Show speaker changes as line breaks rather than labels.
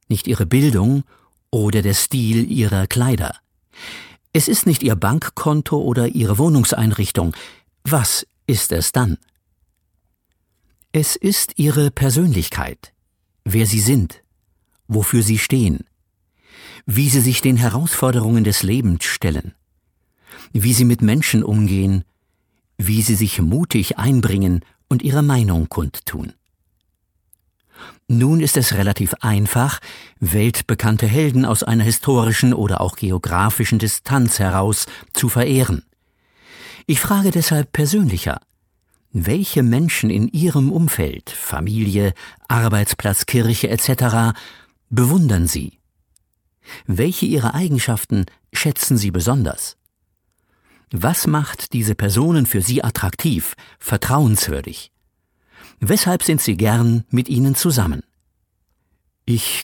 nicht ihre Bildung oder der Stil ihrer Kleider. Es ist nicht ihr Bankkonto oder ihre Wohnungseinrichtung. Was ist es dann? Es ist ihre Persönlichkeit, wer sie sind, wofür sie stehen, wie sie sich den Herausforderungen des Lebens stellen, wie sie mit Menschen umgehen, wie sie sich mutig einbringen und ihre Meinung kundtun. Nun ist es relativ einfach, weltbekannte Helden aus einer historischen oder auch geografischen Distanz heraus zu verehren. Ich frage deshalb persönlicher: Welche Menschen in Ihrem Umfeld, Familie, Arbeitsplatz, Kirche etc. bewundern Sie? Welche Ihrer Eigenschaften schätzen Sie besonders? Was macht diese Personen für Sie attraktiv, vertrauenswürdig? Weshalb sind Sie gern mit ihnen zusammen? Ich